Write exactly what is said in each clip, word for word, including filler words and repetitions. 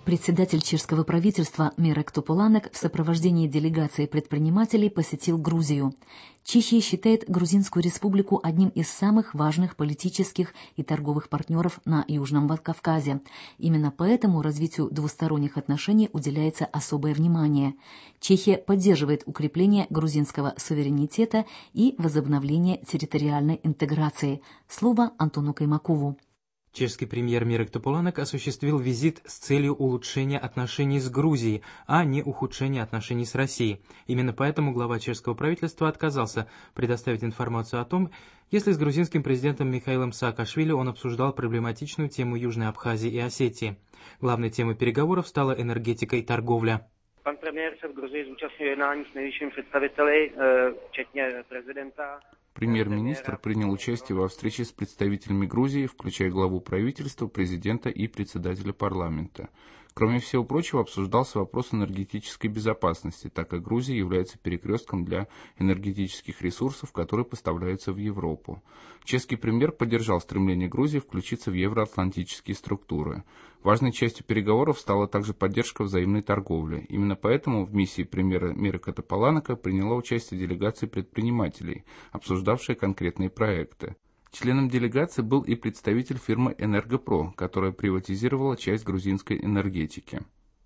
Председатель чешского правительства Мирек Тополанек в сопровождении делегации предпринимателей посетил Грузию. Чехия считает Грузинскую республику одним из самых важных политических и торговых партнеров на Южном Кавказе. Именно поэтому развитию двусторонних отношений уделяется особое внимание. Чехия поддерживает укрепление грузинского суверенитета и возобновление территориальной интеграции. Слово Антону Каймакову. Чешский премьер Мирек Тополанек осуществил визит с целью улучшения отношений с Грузией, а не ухудшения отношений с Россией. Именно поэтому глава чешского правительства отказался предоставить информацию о том, если с грузинским президентом Михаилом Саакашвили он обсуждал проблематичную тему Южной Абхазии и Осетии. Главной темой переговоров стала энергетика и торговля. Pan premiér se v Gruzii zúčastnil jednání s nejvyššími představiteli, včetně prezidenta. Премьер-министр принял участие во встрече с представителями Грузии, включая главу правительства, президента и председателя парламента. Кроме всего прочего, обсуждался вопрос энергетической безопасности, так как Грузия является перекрестком для энергетических ресурсов, которые поставляются в Европу. Чешский премьер поддержал стремление Грузии включиться в евроатлантические структуры. Важной частью переговоров стала также поддержка взаимной торговли. Именно поэтому в миссии премьера Мирека Тополанека приняла участие делегация предпринимателей, обсуждавшая конкретные проекты. Членом делегации был и представитель фирмы «Энергопро», которая приватизировала часть грузинской энергетики.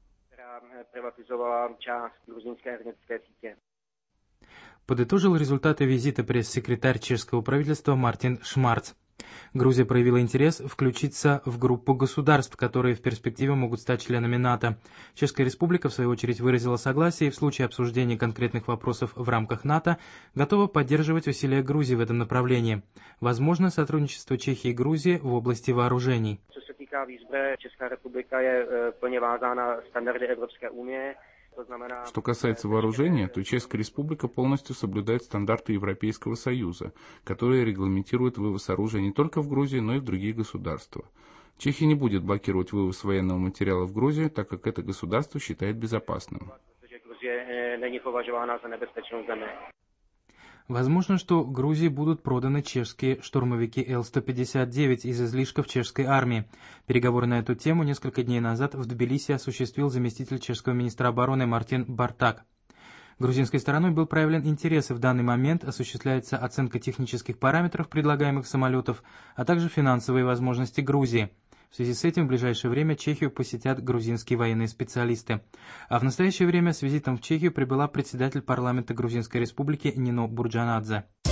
Подытожил результаты визита пресс-секретарь чешского правительства Мартин Шмарц. Грузия проявила интерес включиться в группу государств, которые в перспективе могут стать членами НАТО. Чешская республика, в свою очередь, выразила согласие и в случае обсуждения конкретных вопросов в рамках НАТО готова поддерживать усилия Грузии в этом направлении. Возможно сотрудничество Чехии и Грузии в области вооружений. Что касается вооружения, то Чешская Республика полностью соблюдает стандарты Европейского Союза, которые регламентируют вывоз оружия не только в Грузию, но и в другие государства. Чехия не будет блокировать вывоз военного материала в Грузию, так как это государство считает безопасным. Возможно, что Грузии будут проданы чешские штурмовики Эл сто пятьдесят девять из излишков чешской армии. Переговоры на эту тему несколько дней назад в Тбилиси осуществил заместитель чешского министра обороны Мартин Бартак. Грузинской стороной был проявлен интерес, и в данный момент осуществляется оценка технических параметров предлагаемых самолетов, а также финансовые возможности Грузии. В связи с этим в ближайшее время Чехию посетят грузинские военные специалисты. А в настоящее время с визитом в Чехию прибыла председатель парламента Грузинской республики Нино Бурджанадзе.